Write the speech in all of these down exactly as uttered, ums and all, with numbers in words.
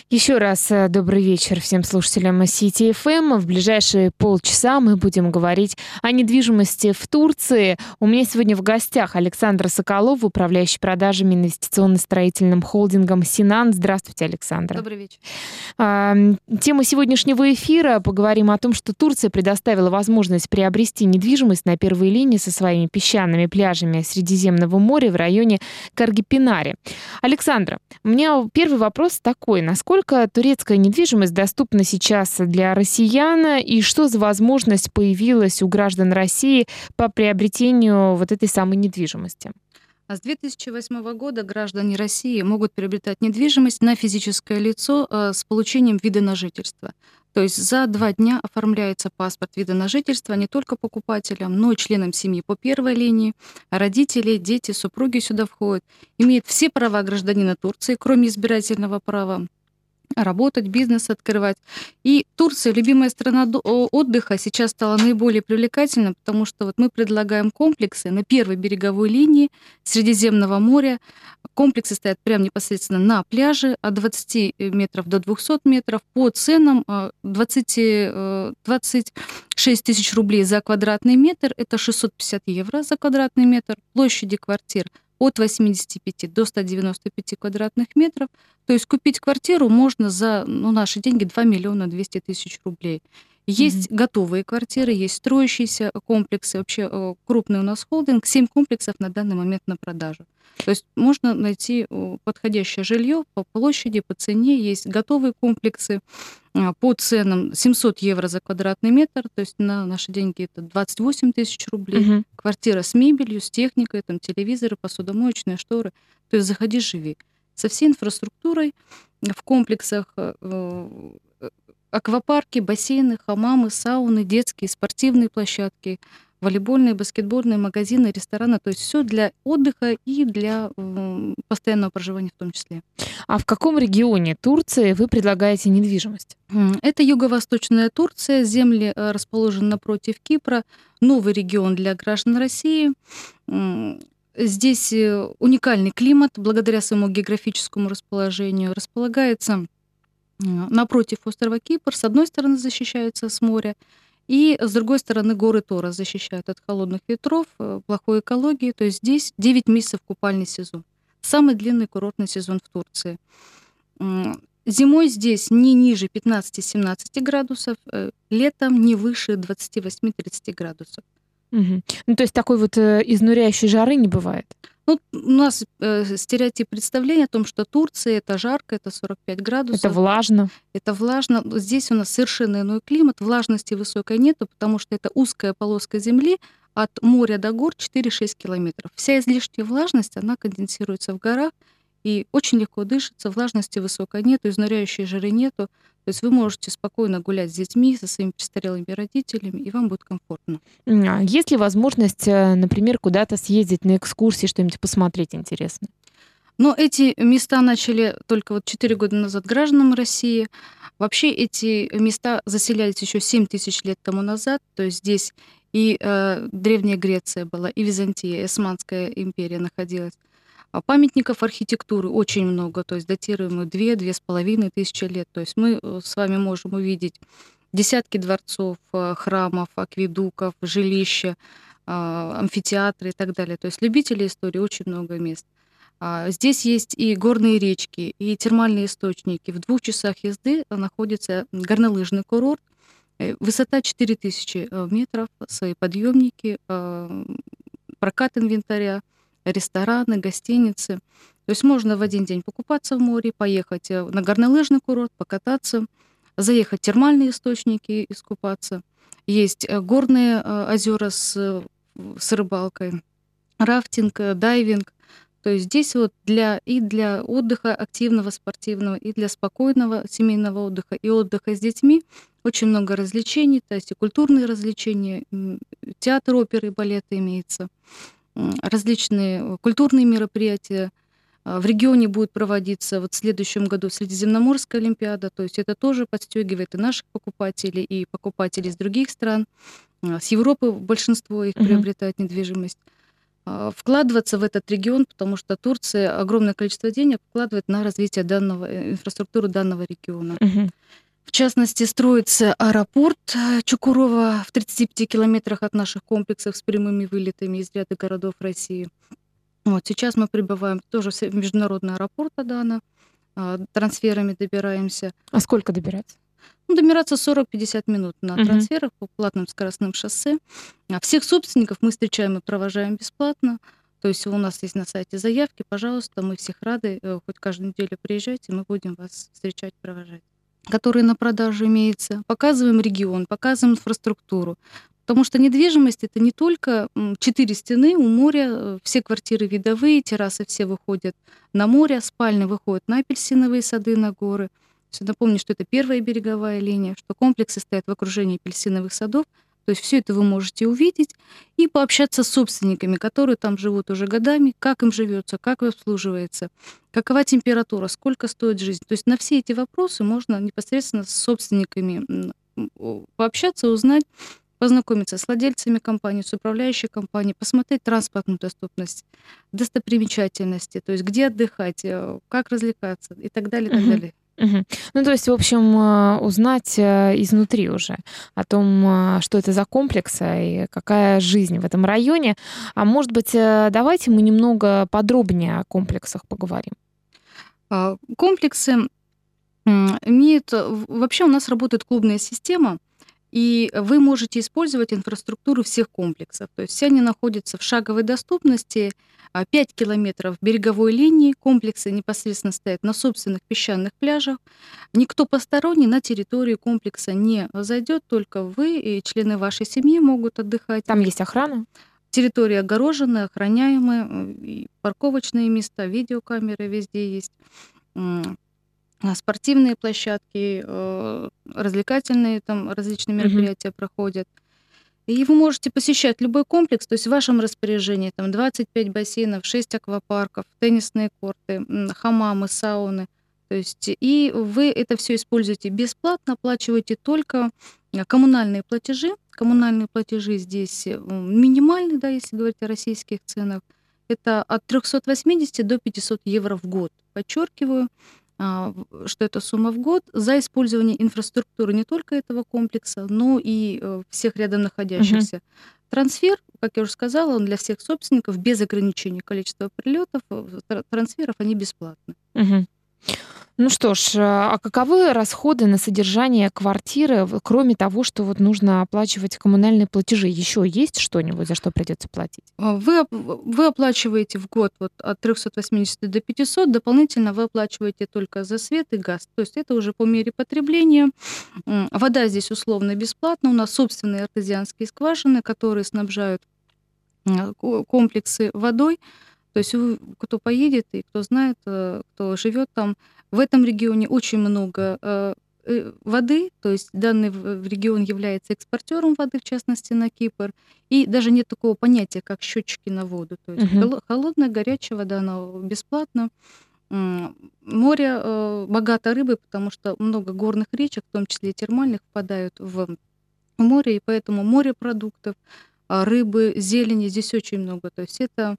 Еще раз э, добрый вечер всем слушателям Сити эф эм. В ближайшие полчаса мы будем говорить о недвижимости в Турции. У меня сегодня в гостях Александр Соколов, управляющий продажами инвестиционно-строительным холдингом «Синан». Здравствуйте, Александра. Добрый вечер. А, Тема сегодняшнего эфира. Поговорим о том, что Турция предоставила возможность приобрести недвижимость на первой линии со своими песчаными пляжами Средиземного моря в районе Каргипинари. Александра, у меня первый вопрос такой. Насколько турецкая недвижимость доступна сейчас для россиян и что за возможность появилась у граждан России по приобретению вот этой самой недвижимости? А с две тысячи восьмого года граждане России могут приобретать недвижимость на физическое лицо э, с получением вида на жительство. То есть за два дня оформляется паспорт вида на жительство не только покупателям, но и членам семьи по первой линии. Родители, дети, супруги сюда входят. Имеют все права гражданина Турции, кроме избирательного права. Работать, бизнес открывать. И Турция, любимая страна до- о- отдыха, сейчас стала наиболее привлекательной, потому что вот мы предлагаем комплексы на первой береговой линии Средиземного моря. Комплексы стоят прямо непосредственно на пляже от двадцати метров до двухсот метров по ценам э, двадцать, э, двадцать шесть тысяч рублей за квадратный метр. Это шестьсот пятьдесят евро за квадратный метр. Площади квартир от восьмидесяти пяти до ста девяноста пяти квадратных метров. То есть купить квартиру можно за ну, наши деньги два миллиона двести тысяч рублей. Есть Мгм. готовые квартиры, есть строящиеся комплексы. Вообще э, крупный у нас холдинг, семь комплексов на данный момент на продажу. То есть можно найти э, подходящее жилье по площади, по цене. Есть готовые комплексы а, по ценам семьсот евро за квадратный метр, то есть на наши деньги это двадцать восемь тысяч рублей. Мгм. Квартира с мебелью, с техникой, там телевизоры, посудомоечные шторы. То есть заходи, живи. Со всей инфраструктурой в комплексах э, э, аквапарки, бассейны, хамамы, сауны, детские, спортивные площадки, волейбольные, баскетбольные магазины, рестораны. То есть все для отдыха и для м, постоянного проживания в том числе. А в каком регионе Турции вы предлагаете недвижимость? М, Это юго-восточная Турция, земли э, расположены напротив Кипра, новый регион для граждан России. М, Здесь э, уникальный климат благодаря своему географическому расположению. Располагается м, напротив острова Кипр. С одной стороны защищается с моря, и с другой стороны горы Тора защищают от холодных ветров, э, плохой экологии. То есть здесь девять месяцев купальный сезон. Самый длинный курортный сезон в Турции. М, Зимой здесь не ниже пятнадцати-семнадцати градусов, э, летом не выше двадцати восьми-тридцати градусов. Мгм. Ну, то есть такой вот э, изнуряющей жары не бывает? Ну, у нас э, стереотип представления о том, что Турция это жарко, это сорок пять Это градусов, влажно? это влажно. Но здесь у нас совершенно иной климат, влажности высокой нету, потому что это узкая полоска земли от моря до гор четыре-шесть километров. Вся излишняя влажность, она конденсируется в горах, и очень легко дышится, влажности высокой нету, изнуряющей жары нету. То есть вы можете спокойно гулять с детьми, со своими престарелыми родителями, и вам будет комфортно. М, а есть ли возможность, э, например, куда-то съездить на экскурсии, что-нибудь посмотреть интересное? Но эти места начали только вот четыре года назад гражданам России. Вообще эти места заселялись еще семь тысяч лет тому назад. То есть здесь и э, Древняя Греция была, и Византия, и Османская империя находилась. А памятников архитектуры очень много, то есть датируемые две-две с половиной тысячи лет. То есть мы э, с вами можем увидеть десятки дворцов, э, храмов, акведуков, жилища, а, амфитеатры и так далее. То есть любителей истории очень много мест. А, Здесь есть и горные речки, и термальные источники. В двух часах езды находится горнолыжный курорт. Э, Высота четыре тысячи э, метров, свои подъемники, э, прокат инвентаря, рестораны, гостиницы. То есть можно в один день покупаться в море, поехать э, на горнолыжный курорт, покататься, заехать в термальные источники, искупаться. Есть э, горные э, озера с, э, с рыбалкой, рафтинг, э, дайвинг. То есть здесь вот для и для отдыха активного, спортивного, и для спокойного семейного отдыха, и отдыха с детьми очень много развлечений, то есть и культурные развлечения, м, театр оперы и балета имеется, м, различные э, культурные мероприятия. А, В регионе будет проводиться вот в следующем году Средиземноморская олимпиада, то есть это тоже подстегивает и наших покупателей, и покупателей из других стран. А, С Европы большинство их Мгм. приобретает недвижимость. а, вкладываться в этот регион, потому что Турция огромное количество денег вкладывает на развитие данного э, инфраструктуры данного региона. Мгм. В частности, строится аэропорт э, Чукурова в тридцати пяти километрах от наших комплексов с прямыми вылетами из ряда городов России. Вот сейчас мы прибываем тоже в с- в международный аэропорт Адана, а, трансферами добираемся. А сколько добираться? Ну, добираться сорок-пятьдесят минут на Мгм. трансферах по платным скоростным шоссе. А всех собственников мы встречаем и провожаем бесплатно. То есть у нас есть на сайте заявки, пожалуйста, мы всех рады, э, хоть каждую неделю приезжайте, мы будем вас встречать, провожать. Которые на продажу имеются. Показываем регион, показываем инфраструктуру. Потому что недвижимость это не только м, четыре стены у моря, э, все квартиры видовые, террасы все выходят на море, спальни выходят на апельсиновые сады, на горы. То есть напомню, что это первая береговая линия, что комплексы стоят в окружении апельсиновых садов. То есть все это вы можете увидеть и пообщаться с собственниками, которые там живут уже годами, как им живется, как обслуживается, какова температура, сколько стоит жизнь. То есть на все эти вопросы можно непосредственно с собственниками м, м, о, пообщаться, узнать, познакомиться с владельцами компании, с управляющей компанией, посмотреть транспортную доступность, достопримечательности, то есть где отдыхать, э, как развлекаться и так далее, и так Мгм. далее. Мгм. Ну, то есть, в общем, а, узнать э, изнутри уже о том, а, что это за комплекс, а, и какая жизнь в этом районе. А может быть, э, давайте мы немного подробнее о комплексах поговорим. А, Комплексы м, имеют... э, в- Вообще у нас работает клубная система, и вы можете использовать инфраструктуру всех комплексов. То есть все они находятся в шаговой доступности, а, пять километров береговой линии, комплексы непосредственно стоят на собственных песчаных пляжах. Никто посторонний на территорию комплекса не зайдет, только вы и члены вашей семьи могут отдыхать. Там есть охрана? Территория огороженная, охраняемая, э, и парковочные места, видеокамеры везде есть. М, а, Спортивные площадки, э, развлекательные там различные Мгм. мероприятия проходят. И вы можете посещать любой комплекс, то есть в вашем распоряжении там двадцать пять бассейнов, шесть аквапарков, теннисные корты, м, хамамы, сауны. То есть и вы это все используете бесплатно, оплачиваете только э, коммунальные платежи. Коммунальные платежи здесь э, м, минимальные, да, если говорить о российских ценах. Это от трехсот восьмидесяти до пятисот евро в год. Подчеркиваю, а, в- что это сумма в год за использование инфраструктуры не только этого комплекса, но и э, всех рядом Мгм. находящихся. Трансфер, как я уже сказала, он для всех собственников без ограничения количества прилетов, э, тра- трансферов, они бесплатны. Мгм. Ну что ж, а а каковы расходы на содержание квартиры, в кроме того, что вот нужно оплачивать коммунальные платежи? Еще есть что-нибудь, за что придется платить? А, Вы, оп- вы оплачиваете в год вот от трехсот восьмидесяти до пятисот, дополнительно вы оплачиваете только за свет и газ. То есть это уже по мере потребления. М, Вода здесь условно бесплатна. У нас собственные артезианские скважины, которые снабжают м, ко- комплексы водой. То есть вы, кто поедет и кто знает, э, кто живет там, в этом регионе очень много э, э, воды, то есть данный в- в регион является экспортером воды, в частности на Кипр, и даже нет такого понятия, как счетчики на воду. То есть Мгм. холо- холодная, горячая вода, она бесплатна. М, Море э, богато рыбой, потому что много горных речек, в том числе и термальных, впадают в море, и поэтому морепродуктов, а, рыбы, зелени здесь очень много. То есть это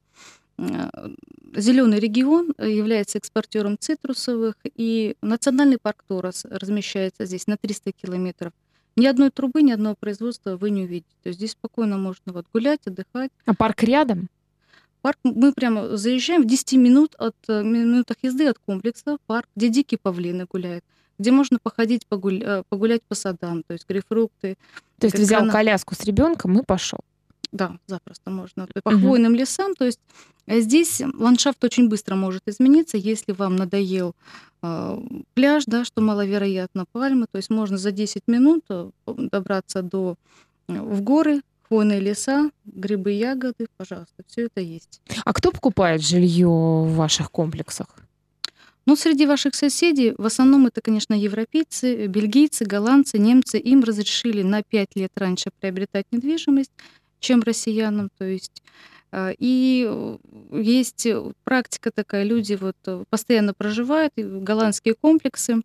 зеленый регион, э, является экспортером цитрусовых, и национальный парк Торос размещается здесь на триста километров. Ни одной трубы, ни одного производства вы не увидите. То есть здесь спокойно можно вот гулять, отдыхать. А парк рядом? Парк, мы прямо заезжаем в десяти минут от, э, минутах езды от комплекса, парк, где дикие павлины гуляют, где можно походить, погуль- э, погулять по садам, то есть грейпфрукты, То есть г- взял грана- коляску с ребенком и пошел. Да, запросто можно. Т По Мгм. хвойным лесам. То есть, э, здесь ландшафт очень быстро может измениться, если вам надоел, а, пляж, да, что маловероятно, пальмы. То есть можно за десять минут, э, п добраться до э, в горы, хвойные леса, грибы, ягоды. Пожалуйста, все это есть. А кто покупает жилье в ваших комплексах? Но среди ваших соседей в основном это, конечно, европейцы, э, бельгийцы, голландцы, немцы. Им разрешили на пять лет раньше приобретать недвижимость, чем россиянам. То есть, а, и, э, есть, э, практика такая, люди вот, э, постоянно проживают и в голландские комплексы.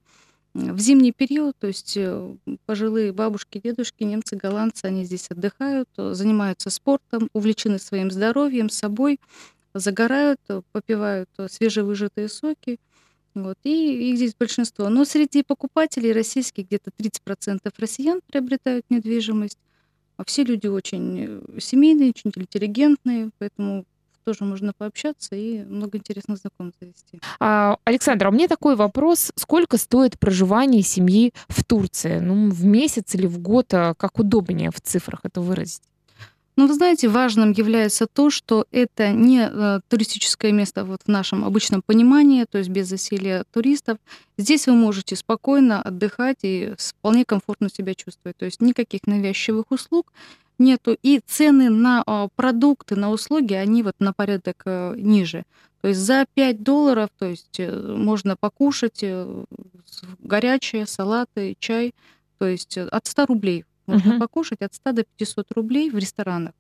В зимний период, то есть э, пожилые бабушки, дедушки, немцы, голландцы, они здесь отдыхают, э, занимаются спортом, увлечены своим здоровьем, собой, загорают, э, попивают э, свежевыжатые соки. Вот, и их здесь большинство. Но среди покупателей российских где-то тридцать процентов россиян приобретают недвижимость. А все люди очень э, семейные, очень интеллигентные, поэтому тоже можно пообщаться и много интересных знакомств завести. А, Александра, у меня такой вопрос. Сколько стоит проживание семьи в Турции? Ну, в месяц или в год, а как удобнее в цифрах это выразить? Ну, вы знаете, важным является то, что это не э, туристическое место вот в нашем обычном понимании, то есть без засилия туристов. Здесь вы можете спокойно отдыхать и с- вполне комфортно себя чувствовать. То есть никаких навязчивых услуг нету. И цены на а, продукты, на услуги, они вот на порядок э, ниже. То есть за пять долларов, то есть э, можно покушать э, с- горячее, салаты, чай. То есть э, от ста рублей можно Мгм. покушать, от ста до пятисот рублей в ресторанах.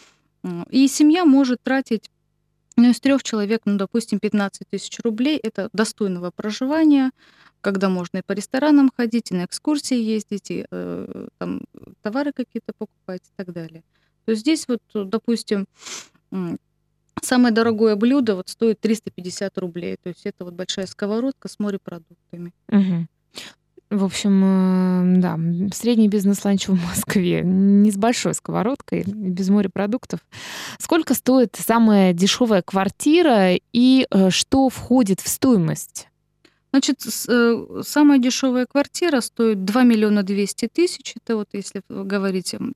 М, И семья может тратить, ну, из трех человек, ну, допустим, пятнадцать тысяч рублей. Это достойного проживания, когда можно и по ресторанам ходить, и на экскурсии ездить, и э, там товары какие-то покупать и так далее. То есть здесь вот, э, допустим, м, самое дорогое блюдо вот стоит триста пятьдесят рублей. То есть это вот большая сковородка с морепродуктами. Мгм. В общем, э, да, м, средний бизнес-ланч в Москве. Не с большой сковородкой, без морепродуктов. Сколько стоит самая дешевая квартира и э, что входит в стоимость? Значит, с э, самая дешевая квартира стоит два миллиона двести тысяч. Это вот если в говорить, м,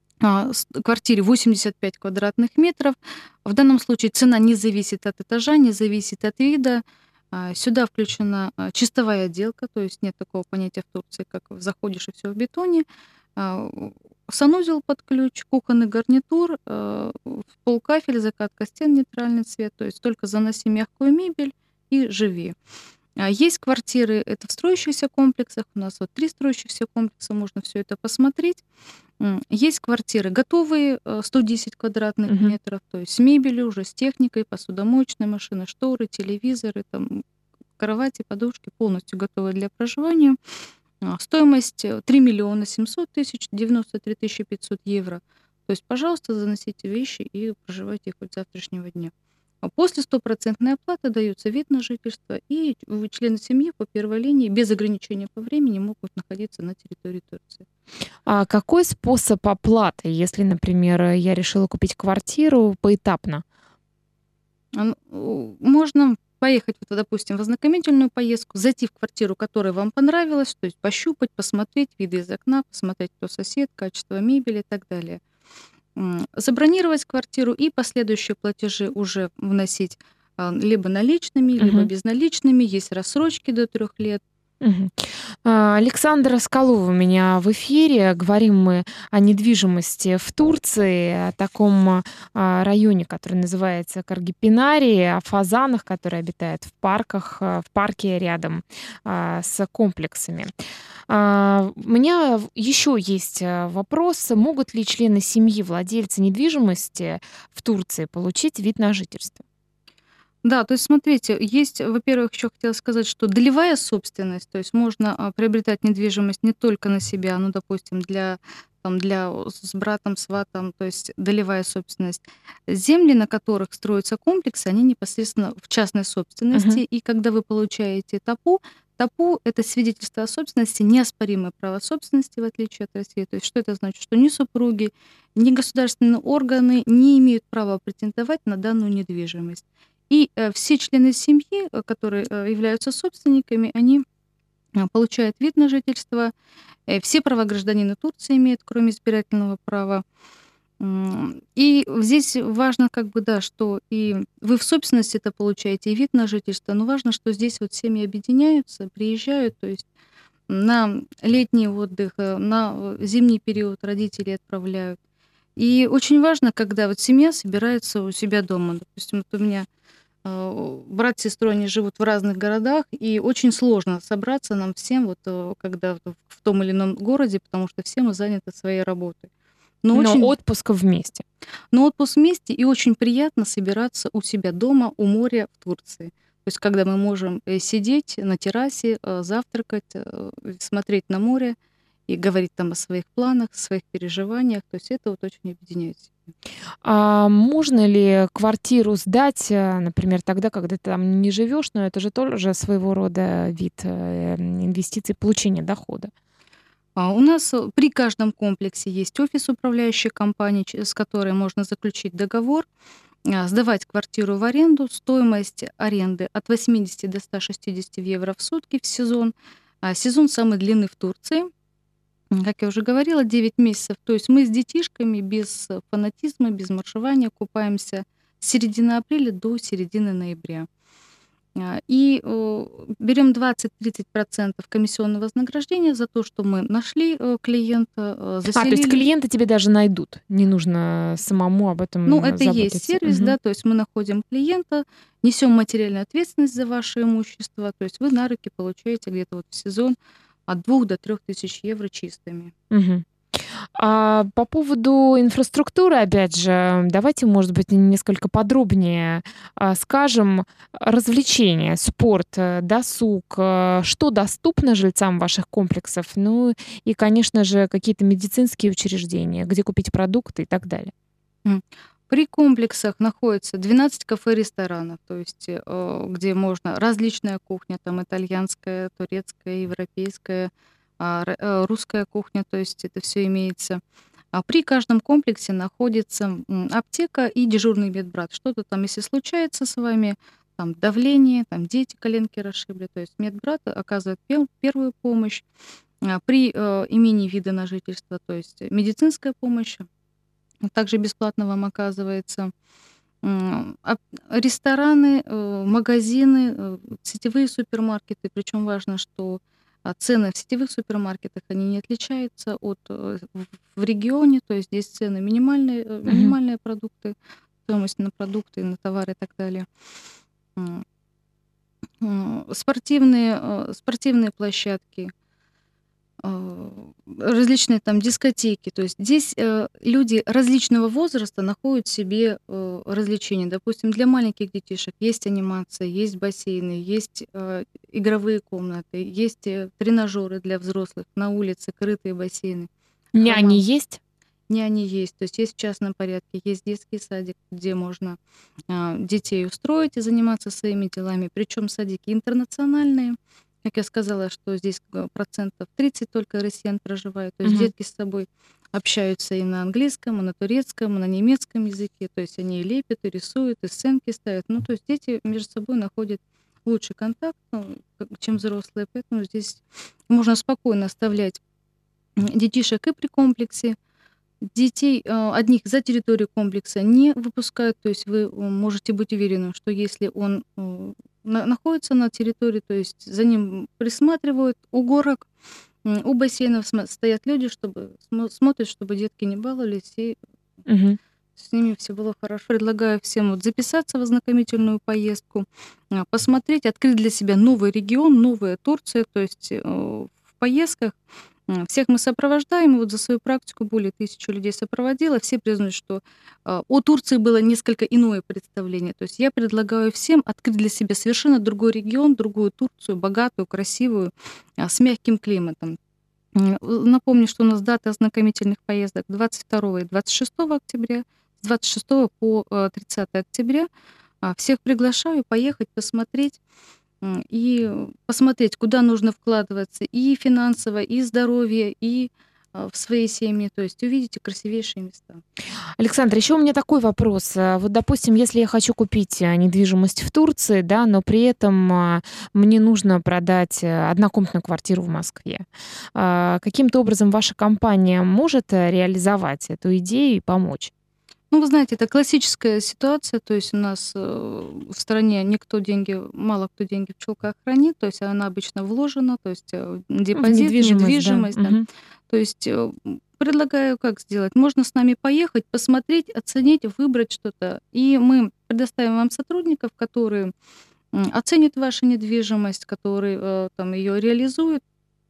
а, с квартире восемьдесят пять квадратных метров. В данном случае цена не зависит от этажа, не зависит от вида. А, сюда включена, а, чистовая отделка, то есть нет такого понятия в Турции, как заходишь и все в бетоне. А, у санузел под ключ, кухонный гарнитур, э, пол-кафель, закатка стен, нейтральный цвет. То есть только заноси мягкую мебель и живи. А есть квартиры, это в строящихся комплексах. У нас вот три строящихся комплекса, можно все это посмотреть. М, есть квартиры готовые, э, сто десять квадратных Мгм. метров, то есть с мебелью уже, с техникой, посудомоечной машины, шторы, телевизоры, там, кровати, подушки полностью готовы для проживания. А, стоимость, э, три миллиона семьсот тысяч, девяносто три тысячи пятьсот евро. То есть, пожалуйста, заносите вещи и проживайте хоть с завтрашнего дня. А после стопроцентной оплаты дается вид на жительство, и в члены семьи по первой линии без ограничения по времени могут находиться на территории Турции. А какой способ оплаты, если, например, э, я решила купить квартиру поэтапно? А, ну, у можно поехать, вот, допустим, в ознакомительную поездку, зайти в квартиру, которая вам понравилась, то есть пощупать, посмотреть виды из окна, посмотреть, кто сосед, качество мебели и так далее. М, забронировать квартиру и последующие платежи уже вносить, а, либо наличными, либо Мгм. безналичными. Есть рассрочки до трех лет. Мгм. А, Александра Скалова у меня в эфире. Говорим мы о недвижимости в Турции, о таком а, районе, который называется Каргипинари, о фазанах, которые обитают в парках, а, в парке рядом а, с комплексами. А, У меня еще есть а, вопрос. Могут ли члены семьи владельцы недвижимости в Турции получить вид на жительство? Да, то есть смотрите, есть, во-первых, еще хотела сказать, что долевая собственность, то есть можно, а, приобретать недвижимость не только на себя, ну, допустим, для там, для о с братом, сватом, то есть долевая собственность. Земли, на которых строятся комплексы, они непосредственно в частной собственности, Мгм. и когда вы получаете ТАПУ, ТАПУ — это свидетельство о собственности, неоспоримое право собственности, в отличие от России. То есть что это значит? Что ни супруги, ни государственные органы не имеют права претендовать на данную недвижимость. И, э, все члены семьи, э, которые, э, являются собственниками, они, а, получают вид на жительство. Э, все права гражданина Турции имеют, кроме избирательного права. М, и здесь важно как бы, да, что и вы в собственности это получаете, и вид на жительство, но важно, что здесь вот семьи объединяются, приезжают, то есть на летний отдых, э, на, э, зимний период родителей отправляют. И очень важно, когда вот семья собирается у себя дома. Допустим, вот у меня Э, брат с сестрой, они живут в разных городах, и очень сложно собраться нам всем, вот, э, когда в в том или ином городе, потому что все мы заняты своей работой. Но Но очень отпуск вместе. но отпуск вместе, и очень приятно собираться у себя дома, у моря в Турции. То есть когда мы можем э, сидеть на террасе, э, завтракать, э, смотреть на море и говорить там о своих планах, своих переживаниях. То есть это вот очень объединяет семью. А можно ли квартиру сдать, э, например, тогда, когда ты там не живешь, но это же тоже своего рода вид э, инвестиций, получения дохода? А у нас э, при каждом комплексе есть офис управляющей компании, ч- с которой можно заключить договор, а, сдавать квартиру в аренду. Стоимость аренды от восьмидесяти до ста шестидесяти евро в сутки в сезон. А сезон самый длинный в Турции. М, Как я уже говорила, девять месяцев. То есть мы с детишками без э, фанатизма, без марширования купаемся с середины апреля до середины ноября. А, И э, берем двадцать-тридцать процентов комиссионного вознаграждения за то, что мы нашли э, клиента, э, А, то есть заселили. клиенты тебе даже найдут, не нужно самому об Ну, этом это и есть заботиться. сервис, Мгм. да, то есть мы находим клиента, несем материальную ответственность за ваше имущество, то есть вы на руки получаете где-то вот в сезон от двух до трех тысяч евро чистыми. Мгм. А по поводу инфраструктуры, опять же, давайте, может быть, несколько подробнее а, скажем. Развлечения, спорт, э, досуг, э, что доступно жильцам ваших комплексов, ну и, конечно же, какие-то медицинские учреждения, где купить продукты и так далее. М. При комплексах находится двенадцать кафе, ресторанов, то есть, э, где можно различная кухня, там итальянская, турецкая, европейская, а, р- э, русская кухня, то есть это все имеется. А при каждом комплексе находится м, аптека и дежурный медбрат. Что-то там, если случается с вами, там давление, там дети коленки расшибли, то есть медбрат оказывает пер- первую помощь. А При э, имении вида на жительство, то есть медицинская помощь, также бесплатно вам оказывается. М, ап Рестораны, э, магазины, э, сетевые супермаркеты. Причем важно, что, а, цены в сетевых супермаркетах, они не отличаются от, э, в в регионе. То есть здесь цены минимальные, э, Мгм. минимальные продукты, стоимость на продукты, на товары и так далее. М, м, Спортивные, э, спортивные площадки. А, Различные там дискотеки. То есть здесь, э, люди различного возраста находят себе, э, развлечения. Допустим, для маленьких детишек есть анимация, есть бассейны, есть, э, игровые комнаты, есть, э, тренажеры для взрослых, на улице крытые бассейны, Няни хамам. есть? Няни есть, то есть есть в частном порядке, есть детский садик, где можно, а, детей устроить и заниматься своими делами. Причем садики интернациональные. Как я сказала, что здесь г процентов тридцать только россиян проживает. То есть Мгм. детки с собой общаются и на английском, и на турецком, и на немецком языке. То есть они и лепят, и рисуют, и сценки ставят. Ну, то есть дети между собой находят лучший контакт, ну, как чем взрослые. Поэтому здесь можно спокойно оставлять, м, детишек и при комплексе. Детей, э, одних за территорию комплекса не выпускают, то есть вы, э, можете быть уверены, что если он, э, на находится на территории, то есть за ним присматривают. У горок, м, у бассейнов сма стоят люди, чтобы смо смотрят, чтобы детки не баловались, и Мгм. с ними все было хорошо. Предлагаю всем вот записаться в ознакомительную поездку, а, посмотреть, открыть для себя новый регион, новая Турция. То есть, э, в поездках, м, всех мы сопровождаем. И вот за свою практику более тысячи людей сопроводила. Все признают, что, а, о Турции было несколько иное представление. То есть я предлагаю всем открыть для себя совершенно другой регион, другую Турцию, богатую, красивую, а, с мягким климатом. М, э, Напомню, что у нас даты ознакомительных поездок двадцать второго и двадцать шестого октября, с двадцать шестого по э, тридцатое октября. А, Всех приглашаю поехать, посмотреть, м, и э, посмотреть, куда нужно вкладываться и финансово, и здоровье, и а, в свои семьи. То есть увидите красивейшие места. Александр, еще у меня такой вопрос. А, Вот, допустим, если я хочу купить а, недвижимость в Турции, да, но при этом а, мне нужно продать э, однокомнатную квартиру в Москве. А, Каким-то образом ваша компания может э, реализовать эту идею и помочь? Ну, вы знаете, это классическая ситуация. То есть у нас, э, в стране никто деньги, мало кто деньги в чулках хранит. То есть она обычно вложена, то есть, э, Ну, в депозит, недвижимость, да. недвижимость, да. Мгм. То есть, э, м, предлагаю как сделать? Можно с нами поехать, посмотреть, оценить, выбрать что-то. И мы предоставим вам сотрудников, которые, м, оценят вашу недвижимость, которые, э, там ее реализуют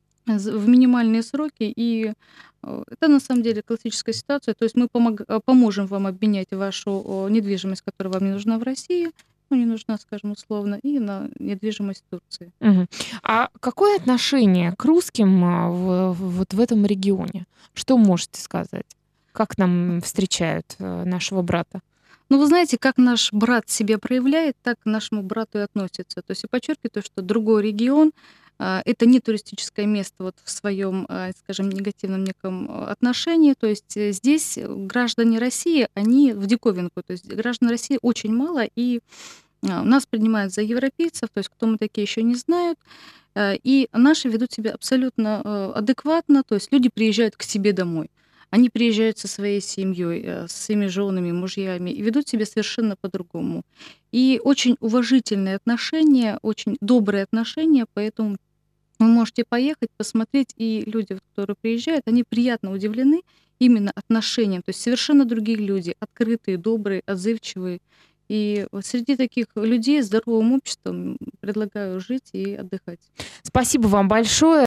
з в минимальные сроки. И, э, это на самом деле классическая ситуация. То есть мы помог э, поможем вам обменять вашу, э, недвижимость, которая вам не нужна в России, ипотека не нужна, скажем, условно, и на недвижимость в Турции. Мгм. А какое отношение к русским а, в, в- вот в этом регионе? Что можете сказать? Как нам встречают э, нашего брата? Ну, вы знаете, как наш брат себя проявляет, так к нашему брату и относится. То есть я подчеркиваю то, что другой регион, а, это не туристическое место вот в своем, а, скажем, негативном неком а, отношении. То есть э, здесь э, граждане России, они в диковинку. То есть граждан России очень мало, и а, нас принимают за европейцев, то есть кто мы такие, еще не знают. Э, И наши ведут себя абсолютно э, адекватно, то есть люди приезжают к себе домой. Они приезжают со своей семьей, э, с своими женами, мужьями и ведут себя совершенно по-другому. И очень уважительные отношения, очень добрые отношения, поэтому вы можете поехать, посмотреть, и люди, вот, которые приезжают, они приятно удивлены именно отношением. То есть совершенно другие люди, открытые, добрые, отзывчивые. И вот среди таких людей здоровым обществом предлагаю жить и отдыхать. Спасибо вам большое.